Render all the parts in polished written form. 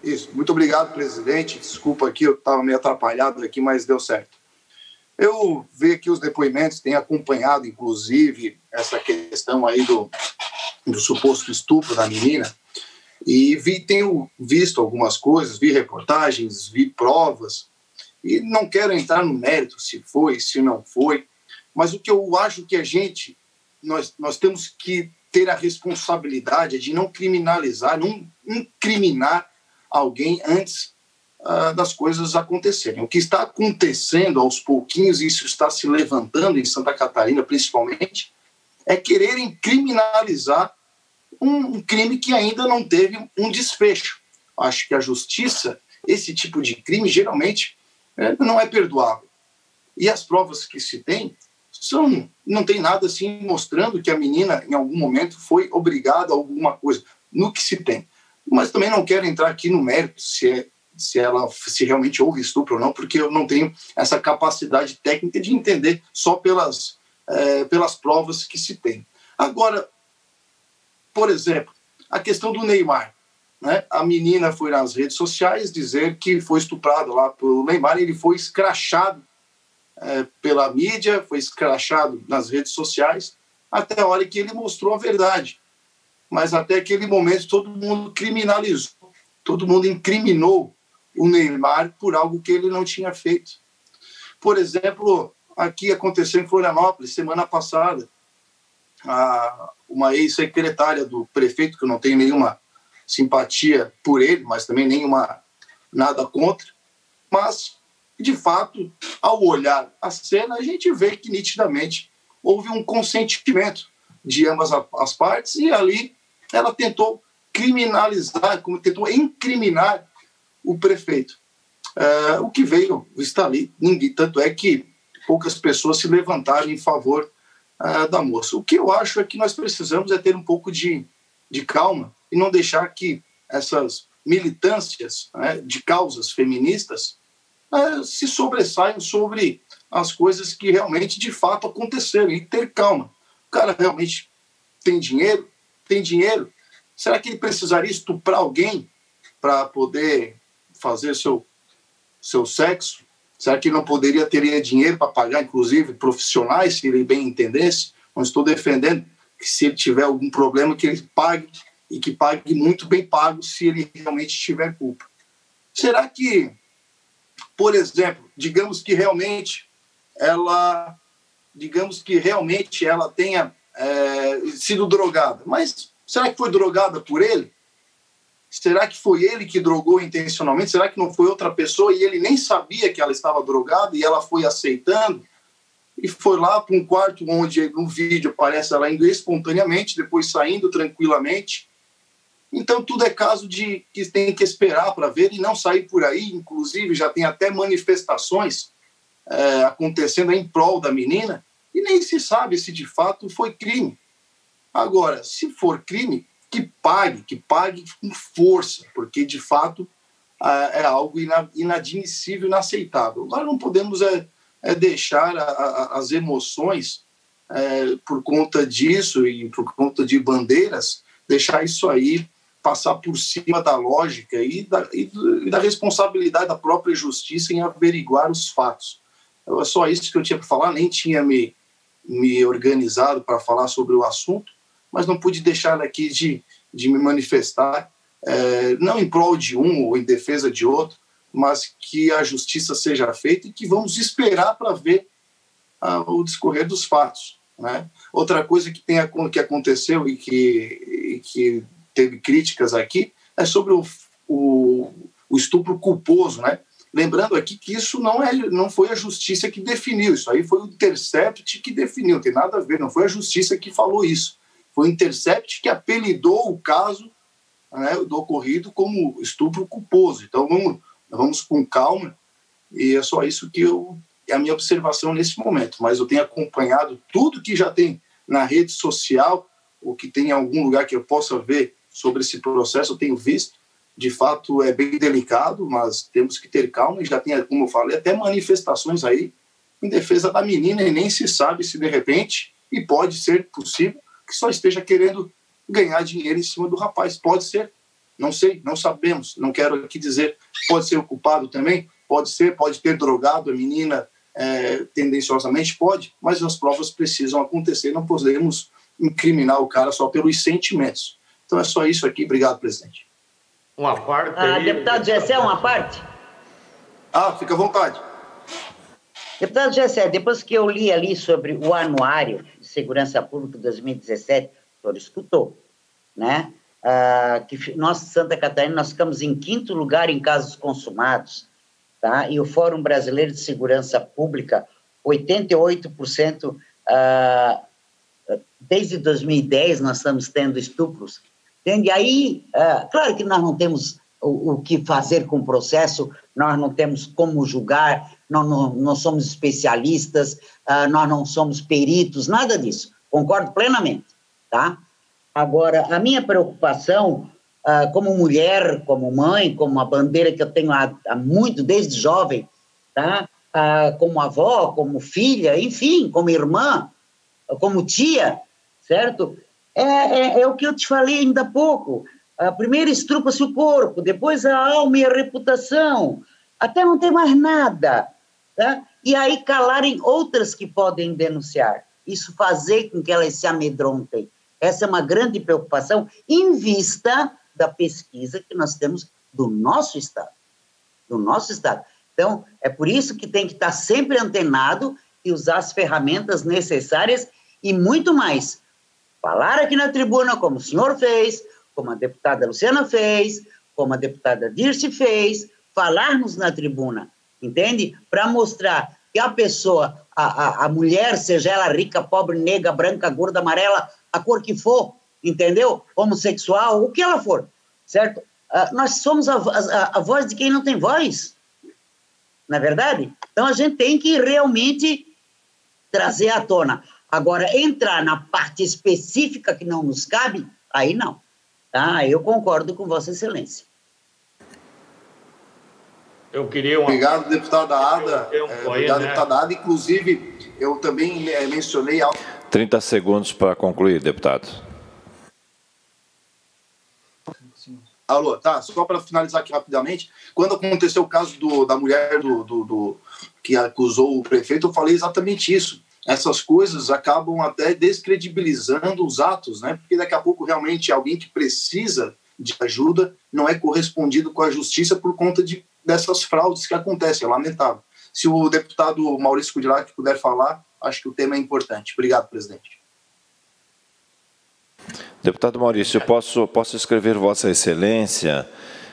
Isso. Muito obrigado, presidente. Desculpa aqui, eu estava meio atrapalhado aqui, mas deu certo. Eu vi aqui os depoimentos, tenho acompanhado, inclusive, essa questão aí do suposto estupro da menina, e tenho visto algumas coisas, vi reportagens, vi provas, e não quero entrar no mérito se foi, se não foi, mas o que eu acho que nós temos que ter a responsabilidade de não criminalizar, não incriminar alguém antes das coisas acontecerem. O que está acontecendo aos pouquinhos, e isso está se levantando em Santa Catarina principalmente, é quererem criminalizar um crime que ainda não teve um desfecho. Acho que a justiça, esse tipo de crime, geralmente não é perdoável. E as provas que se tem não tem nada assim mostrando que a menina, em algum momento, foi obrigada a alguma coisa, no que se tem. Mas também não quero entrar aqui no mérito se realmente houve estupro ou não, porque eu não tenho essa capacidade técnica de entender só pelas provas que se tem. Agora, por exemplo, a questão do Neymar, né? A menina foi nas redes sociais dizer que foi estuprada lá pelo Neymar, e ele foi escrachado pela mídia, foi escrachado nas redes sociais, até a hora que ele mostrou a verdade. Mas até aquele momento todo mundo criminalizou, todo mundo incriminou o Neymar por algo que ele não tinha feito. Por exemplo, aqui aconteceu em Florianópolis, semana passada, uma ex-secretária do prefeito, que eu não tenho nenhuma simpatia por ele, mas também nada contra, mas, de fato, ao olhar a cena, a gente vê que nitidamente houve um consentimento de ambas as partes, e ali ela tentou criminalizar, tentou incriminar o prefeito. O que veio está ali, tanto é que poucas pessoas se levantaram em favor da moça. O que eu acho é que nós precisamos ter um pouco de calma e não deixar que essas militâncias de causas feministas se sobressaiam sobre as coisas que realmente, de fato, aconteceram, e ter calma. O cara realmente tem dinheiro? Tem dinheiro? Será que ele precisaria estuprar alguém para poder fazer seu sexo? Será que ele não teria dinheiro para pagar, inclusive, profissionais, se ele bem entendesse? Não estou defendendo que, se ele tiver algum problema, que ele pague, e que pague muito bem pago se ele realmente tiver culpa. Será que, por exemplo, digamos que realmente ela tenha sido drogada, mas será que foi drogada por ele? Será que foi ele que drogou intencionalmente? Será que não foi outra pessoa e ele nem sabia que ela estava drogada e ela foi aceitando? E foi lá para um quarto onde no vídeo aparece ela indo espontaneamente, depois saindo tranquilamente. Então tudo é caso de que tem que esperar para ver e não sair por aí. Inclusive já tem até manifestações acontecendo em prol da menina, e nem se sabe se de fato foi crime. Agora, se for crime, que pague com força, porque de fato é algo inadmissível, inaceitável. Nós não podemos deixar as emoções por conta disso e por conta de bandeiras, deixar isso aí passar por cima da lógica e da responsabilidade da própria justiça em averiguar os fatos. É só isso que eu tinha para falar, nem tinha me organizado para falar sobre o assunto, mas não pude deixar aqui de me manifestar, não em prol de um ou em defesa de outro, mas que a justiça seja feita e que vamos esperar para ver o discorrer dos fatos, né? Outra coisa que aconteceu e que teve críticas aqui é sobre o estupro culposo, né? Lembrando aqui que isso não foi a justiça que definiu, isso aí foi o Intercept que definiu, não tem nada a ver, não foi a justiça que falou isso. Foi o Intercept que apelidou o caso, né, do ocorrido como estupro culposo. Então vamos com calma, e é só isso que é a minha observação nesse momento. Mas eu tenho acompanhado tudo que já tem na rede social, ou que tem em algum lugar que eu possa ver sobre esse processo, eu tenho visto. De fato é bem delicado, mas temos que ter calma, e já tem, como eu falei, até manifestações aí em defesa da menina, e nem se sabe se de repente, e pode ser possível, que só esteja querendo ganhar dinheiro em cima do rapaz. Pode ser, Não sei, não sabemos, não quero aqui dizer. Pode ser o culpado também? Pode ser, pode ter drogado a menina tendenciosamente, pode, mas as provas precisam acontecer, não podemos incriminar o cara só pelos sentimentos. Então é só isso aqui, obrigado, presidente. Uma parte aí... Deputado Gessé, uma parte? Fica à vontade. Deputado Gessé, depois que eu li ali sobre o Anuário de Segurança Pública 2017, o senhor escutou, né? Que nós, Santa Catarina, nós ficamos em 5º lugar em casos consumados, tá? E o Fórum Brasileiro de Segurança Pública, 88%, desde 2010 nós estamos tendo estupros. Entende? Aí, claro que nós não temos o que fazer com o processo, nós não temos como julgar, não somos especialistas, nós não somos peritos, nada disso. Concordo plenamente, tá? Agora, a minha preocupação, como mulher, como mãe, como uma bandeira que eu tenho há muito, desde jovem, tá? Como avó, como filha, enfim, como irmã, como tia, certo? É o que eu te falei ainda há pouco. Primeiro estrupa-se o corpo, depois a alma e a reputação, até não ter mais nada, tá? E aí calarem outras que podem denunciar. Isso fazer com que elas se amedrontem. Essa é uma grande preocupação em vista da pesquisa que nós temos do nosso Estado. Do nosso Estado. Então, é por isso que tem que estar sempre antenado e usar as ferramentas necessárias e muito mais. Falar aqui na tribuna, como o senhor fez, como a deputada Luciana fez, como a deputada Dirce fez, falarmos na tribuna, entende? Para mostrar que a pessoa, a mulher, seja ela rica, pobre, negra, branca, gorda, amarela, a cor que for, entendeu? Homossexual, o que ela for, certo? Nós somos a voz de quem não tem voz, não é verdade? Então, a gente tem que realmente trazer à tona. Agora, entrar na parte específica que não nos cabe, aí não. Tá? Eu concordo com Vossa Excelência. Eu queria Obrigado, deputada Ada. Obrigado, né? deputada Ada. Inclusive, eu também mencionei... 30 segundos para concluir, deputado. Alô, tá, só para finalizar aqui rapidamente, quando aconteceu o caso da mulher que acusou o prefeito, eu falei exatamente isso. Essas coisas acabam até descredibilizando os atos, né? Porque daqui a pouco realmente alguém que precisa de ajuda não é correspondido com a justiça por conta dessas fraudes que acontecem, é lamentável. Se o deputado Maurício Kudilac puder falar, acho que o tema é importante. Obrigado, presidente. Deputado Maurício, eu posso escrever Vossa Excelência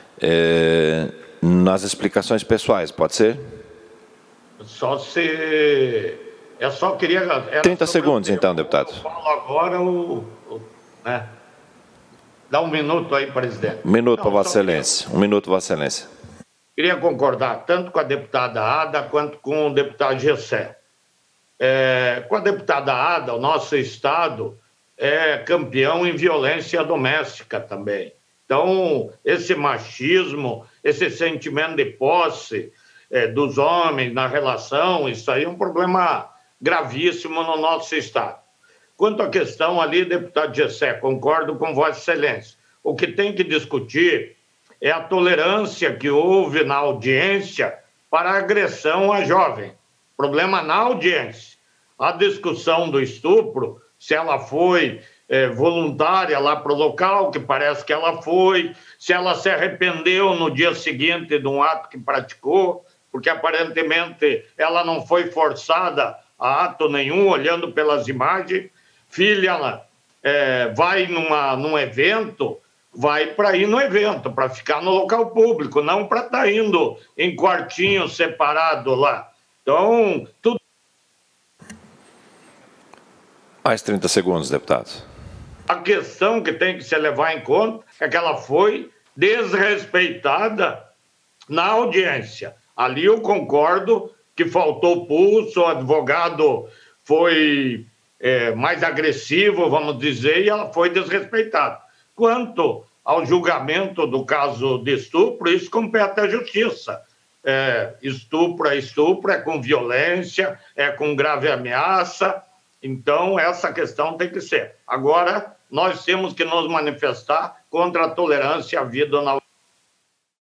nas explicações pessoais, pode ser? Só se... Eu só queria... 30 segundos, então, deputado. Eu falo agora né? Dá 1 minuto aí, presidente. 1 minuto para Vossa Excelência. 1 minuto, Vossa Excelência. Queria concordar tanto com a deputada Ada quanto com o deputado Gessé. Com a deputada Ada, o nosso Estado é campeão em violência doméstica também. Então, esse machismo, esse sentimento de posse dos homens na relação, isso aí é um problema gravíssimo no nosso Estado. Quanto à questão ali, deputado Gessé, concordo com Vossa Excelência. O que tem que discutir é a tolerância que houve na audiência para a agressão a jovem. Problema na audiência. A discussão do estupro, se ela foi voluntária lá para o local, que parece que ela foi, se ela se arrependeu no dia seguinte de um ato que praticou, porque aparentemente ela não foi forçada a ato nenhum, olhando pelas imagens. Filha, vai num evento, vai para ir no evento, para ficar no local público, não para estar indo em quartinho separado lá. Então, tudo... Mais 30 segundos, deputado. A questão que tem que se levar em conta é que ela foi desrespeitada na audiência. Ali eu concordo que faltou pulso, o advogado foi mais agressivo, vamos dizer, e ela foi desrespeitada. Quanto ao julgamento do caso de estupro, isso compete à justiça. Estupro é estupro, é com violência, é com grave ameaça. Então, essa questão tem que ser. Agora, nós temos que nos manifestar contra a tolerância à vida na